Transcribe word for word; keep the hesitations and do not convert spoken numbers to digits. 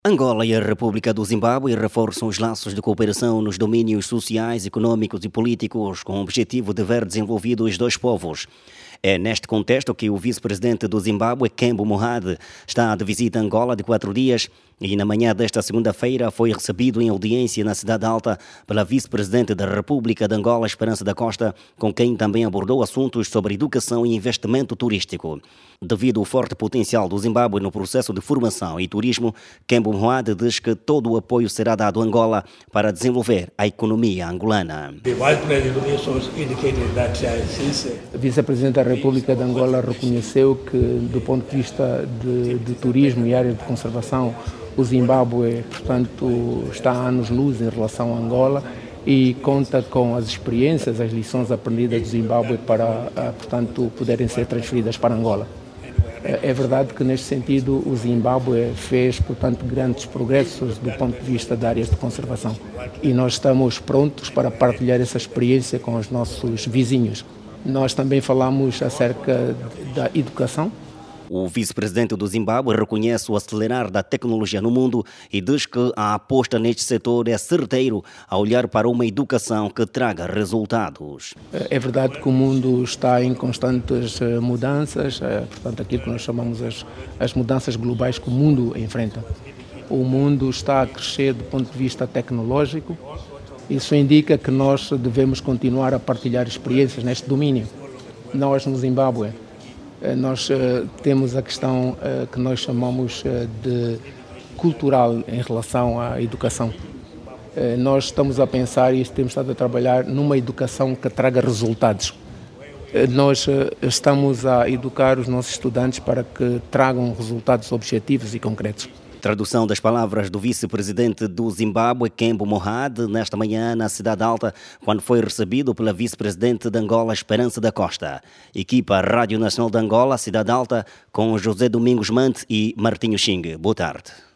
Angola e a República do Zimbábue reforçam os laços de cooperação nos domínios sociais, econômicos e políticos, com o objetivo de ver desenvolvidos os dois povos. É neste contexto que o vice-presidente do Zimbábue, Kembo Mohad, está de visita a Angola de quatro dias e na manhã desta segunda-feira foi recebido em audiência na Cidade Alta pela vice-presidente da República de Angola, Esperança da Costa, com quem também abordou assuntos sobre educação e investimento turístico. Devido ao forte potencial do Zimbábue no processo de formação e turismo, Kembo Mohad diz que todo o apoio será dado a Angola para desenvolver a economia angolana. A vice-presidente da República de Angola reconheceu que, do ponto de vista de, de turismo e área de conservação, o Zimbábue, portanto, está a anos-luz em relação a Angola e conta com as experiências, as lições aprendidas do Zimbábue para, portanto, poderem ser transferidas para Angola. É verdade que, neste sentido, o Zimbábue fez, portanto, grandes progressos do ponto de vista de áreas de conservação e nós estamos prontos para partilhar essa experiência com os nossos vizinhos. Nós também falamos acerca da educação. O vice-presidente do Zimbábue reconhece o acelerar da tecnologia no mundo e diz que a aposta neste setor é certeiro a olhar para uma educação que traga resultados. É verdade que o mundo está em constantes mudanças, portanto, aquilo que nós chamamos as, as mudanças globais que o mundo enfrenta. O mundo está a crescer do ponto de vista tecnológico. Isso indica que nós devemos continuar a partilhar experiências neste domínio. Nós, no Zimbábue, nós uh, temos a questão uh, que nós chamamos uh, de cultural em relação à educação. Uh, nós estamos a pensar e temos estado a trabalhar numa educação que traga resultados. Uh, nós uh, estamos a educar os nossos estudantes para que tragam resultados objetivos e concretos. Tradução das palavras do vice-presidente do Zimbábue, Kembo Mohad, nesta manhã na Cidade Alta, quando foi recebido pela vice-presidente de Angola, Esperança da Costa. Equipa Rádio Nacional de Angola, Cidade Alta, com José Domingos Mante e Martinho Xing. Boa tarde.